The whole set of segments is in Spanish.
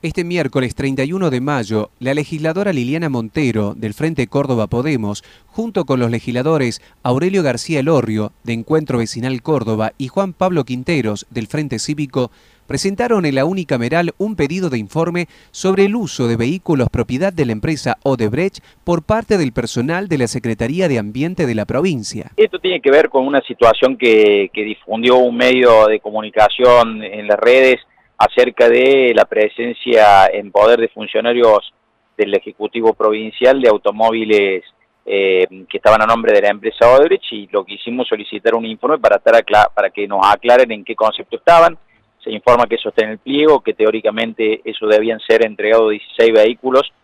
Este miércoles 31 de mayo, la legisladora Liliana Montero, del Frente Córdoba Podemos, junto con los legisladores Aurelio García Elorrio, de Encuentro Vecinal Córdoba, y Juan Pablo Quinteros, del Frente Cívico, presentaron en la unicameral un pedido de informe sobre el uso de vehículos propiedad de la empresa Odebrecht por parte del personal de la Secretaría de Ambiente de la provincia. Esto tiene que ver con una situación que difundió un medio de comunicación en las redes acerca de la presencia en poder de funcionarios del Ejecutivo Provincial de automóviles que estaban a nombre de la empresa Odebrecht, y lo que hicimos solicitar un informe para que nos aclaren en qué concepto estaban. Se informa que eso está en el pliego, que teóricamente eso debían ser entregados 16 vehículos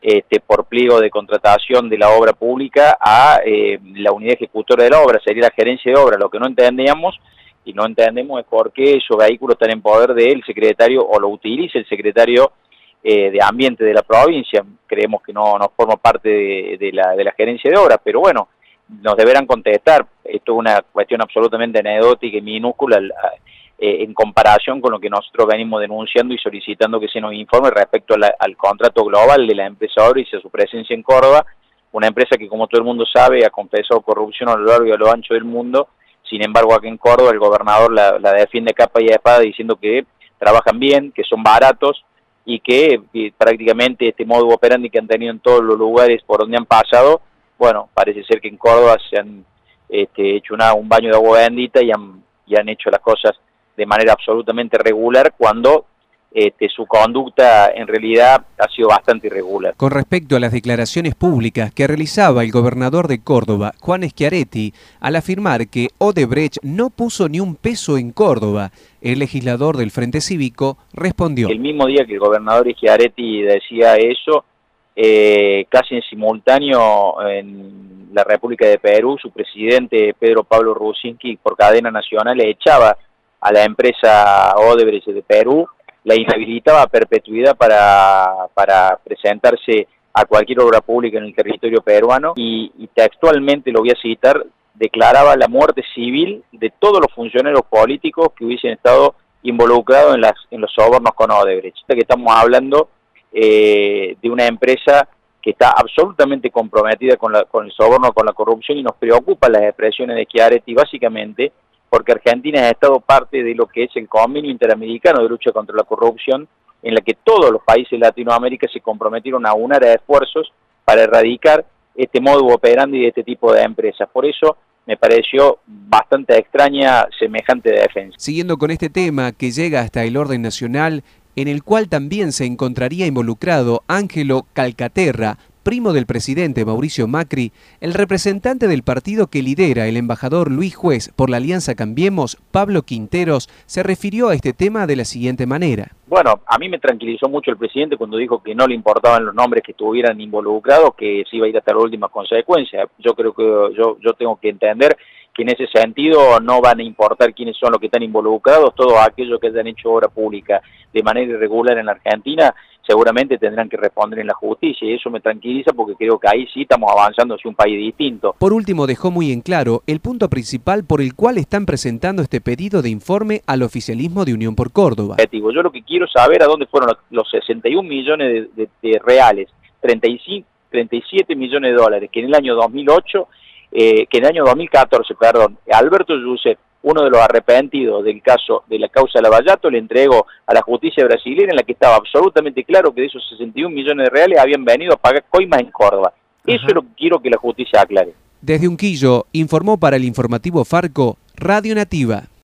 por pliego de contratación de la obra pública a la unidad ejecutora de la obra, sería la gerencia de obra. Lo que no entendíamos y no entendemos es por qué esos vehículos están en poder del secretario o lo utiliza el secretario de Ambiente de la provincia. Creemos que no forma parte de la gerencia de obra, pero bueno, nos deberán contestar. Esto es una cuestión absolutamente anecdótica y minúscula en comparación con lo que nosotros venimos denunciando y solicitando que se nos informe respecto al contrato global de la empresa Odebrecht y a su presencia en Córdoba, una empresa que, como todo el mundo sabe, ha confesado corrupción a lo largo y a lo ancho del mundo. Sin embargo, aquí en Córdoba el gobernador la defiende capa y espada diciendo que trabajan bien, que son baratos y que prácticamente este modo operandi que han tenido en todos los lugares por donde han pasado, bueno, parece ser que en Córdoba se han hecho un baño de agua bendita y han hecho las cosas de manera absolutamente regular, cuando su conducta en realidad ha sido bastante irregular. Con respecto a las declaraciones públicas que realizaba el gobernador de Córdoba, Juan Schiaretti, al afirmar que Odebrecht no puso ni un peso en Córdoba, el legislador del Frente Cívico respondió. El mismo día que el gobernador Schiaretti decía eso, casi en simultáneo en la República de Perú, su presidente Pedro Pablo Rusinski, por cadena nacional, le echaba a la empresa Odebrecht de Perú, la inhabilitaba a perpetuidad para presentarse a cualquier obra pública en el territorio peruano y textualmente, lo voy a citar, declaraba la muerte civil de todos los funcionarios políticos que hubiesen estado involucrados en los sobornos con Odebrecht. Que estamos hablando de una empresa que está absolutamente comprometida con el soborno, con la corrupción, y nos preocupan las expresiones de Schiaretti básicamente porque Argentina ha estado parte de lo que es el Convenio Interamericano de Lucha contra la Corrupción, en la que todos los países de Latinoamérica se comprometieron a unar esfuerzos para erradicar este modus operandi de este tipo de empresas. Por eso me pareció bastante extraña semejante defensa. Siguiendo con este tema que llega hasta el orden nacional, en el cual también se encontraría involucrado Ángelo Calcaterra, primo del presidente Mauricio Macri, el representante del partido que lidera el embajador Luis Juez por la Alianza Cambiemos, Pablo Quinteros, se refirió a este tema de la siguiente manera. Bueno, a mí me tranquilizó mucho el presidente cuando dijo que no le importaban los nombres que estuvieran involucrados, que se iba a ir hasta la última consecuencia. Yo creo que yo tengo que entender que en ese sentido no van a importar quiénes son los que están involucrados. Todos aquellos que hayan hecho obra pública de manera irregular en la Argentina seguramente tendrán que responder en la justicia, y eso me tranquiliza porque creo que ahí sí estamos avanzando hacia un país distinto. Por último, dejó muy en claro el punto principal por el cual están presentando este pedido de informe al oficialismo de Unión por Córdoba. Yo lo que quiero saber a dónde fueron los 61 millones de reales, 37 millones de dólares que en el año 2014, Alberto Yusef, uno de los arrepentidos del caso de la causa Lavallato, le entregó a la justicia brasileña, en la que estaba absolutamente claro que de esos 61 millones de reales habían venido a pagar coimas en Córdoba. Eso es lo que quiero que la justicia aclare. Desde Unquillo, informó para el informativo Farco, Radio Nativa.